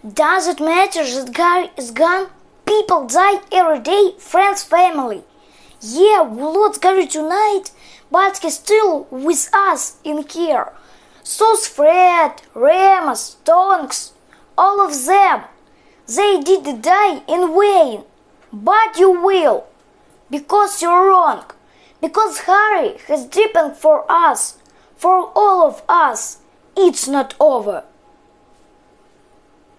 Does it matter that Gary is gone? People die every day, friends, family. Yeah, we lost Gary tonight, but he's still with us in here. So's Fred, Remus, Tonks, all of them. They didn't die in vain. But you will. Because you're wrong. Because Harry has deepened for us, for all of us. It's not over.